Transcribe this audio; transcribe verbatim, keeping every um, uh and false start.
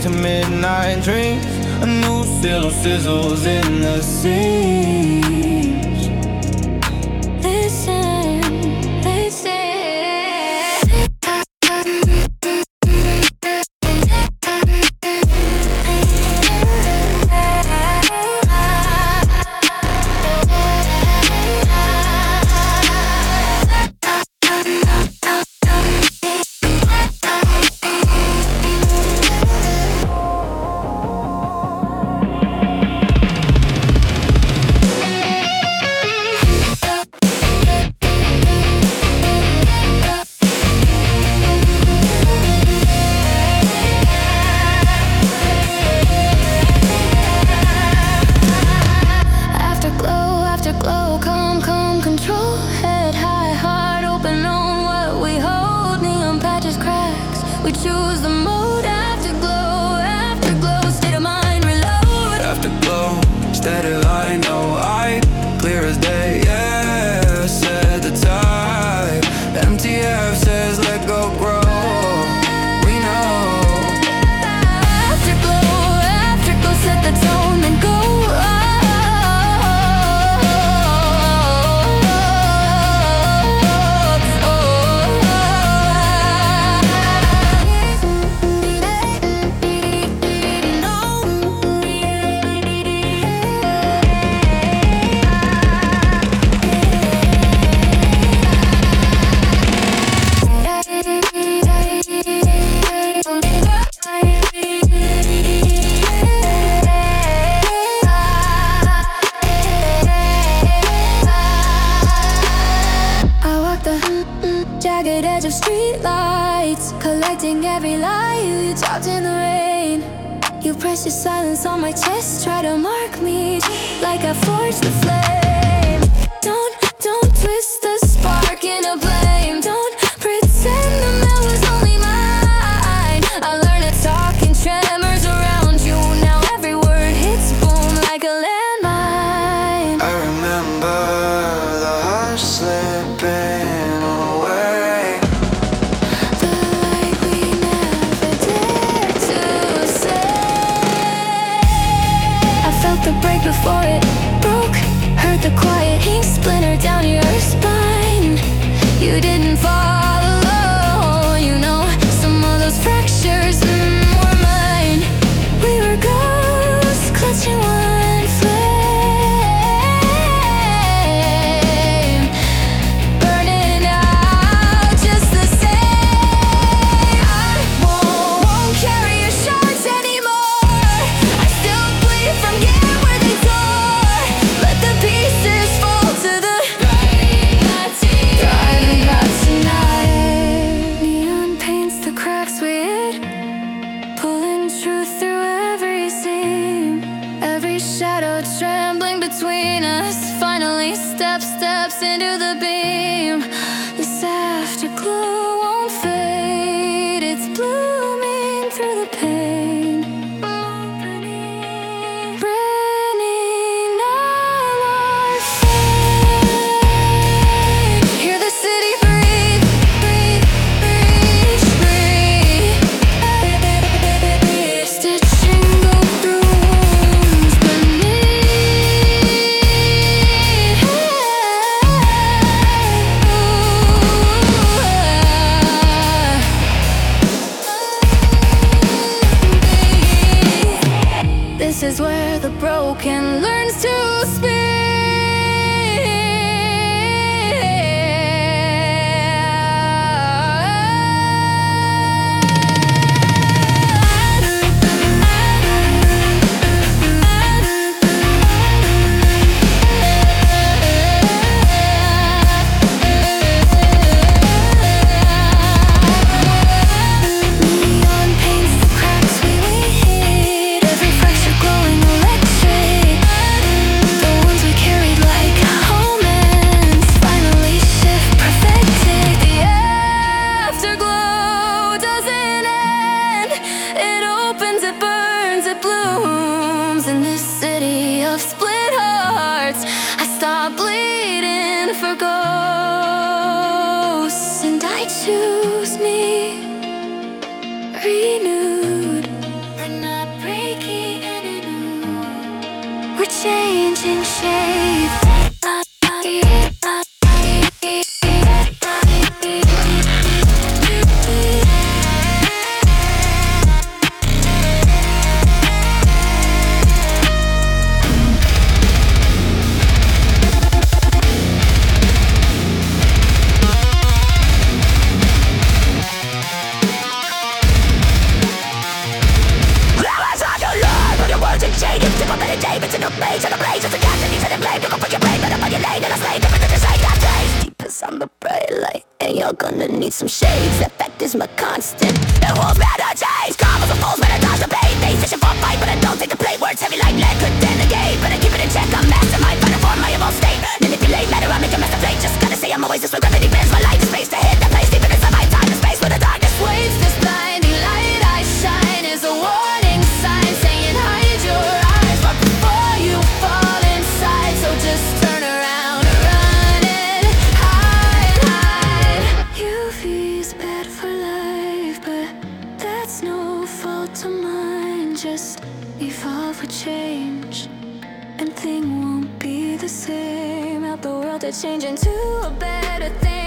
to midnight dreams. A new sizzle sizzles in the seams. Listen, listen. We choose the mode. Afterglow, afterglow, state of mind, reload. Afterglow, steady line, no eye, clear as day, yeah. Set the tide. M T F says let go grow. We know. Afterglow, afterglow, set the tone, then go. Jagged edge of street lights, collecting every lie you dropped in the rain. You press your silence on my chest, try to mark me like I forged the flame. Don't, don't twist the spark in a blame. Don't pretend the melt was only mine. I learned to talk in tremors around you. Now every word hits boom like a landmine. I remember the hush slipping. The break before it broke, heard the quiet ink splinter down your spine. You didn't fall alone, you know. Some of those fractures mm, were mine. We were ghosts clutching one flame, burning out just the same. I won't, won't carry your shards anymore. I still bleed from you. Trembling between us, finally step steps into the beam. This afterglow won't fade, it's blooming through the pain. Burning all our fate. Hear the city breathe, breathe, breathe, breathe. Stitching go through wounds beneath. This is where the broken learns to speak. Neon paints the cracks we hid, every fracture glowing electric. The ones we carried like omens finally shift perfected. The afterglow doesn't end, it opens, it burns, it blooms. In this city of split hearts, I stop bleeding for ghosts, and I choose me renewed. we're changing shape. I'm a bright light, and you're gonna need some shades. That fact is my constant. The rules matter change. Karma's a fool's when I dodge the bait. They fishing for a fight, but I don't take the play. Words heavy like lead, could then negate. But I keep it in check, I'm mastermind. Fighting for my evolved state. Manipulate matter, I make a master play. Just gotta say I'm always this way. Gravity bends my life, space to hit that place. Deep inside my time and space where the darkness waves. This blinding light I shine is a warning sign saying hide your eyes right before you fall inside. So just turn around, run and hide, hide. U V's bad for life, but that's no fault of mine. Just evolve with change, and things won't be the same. Out the world to change into a better thing.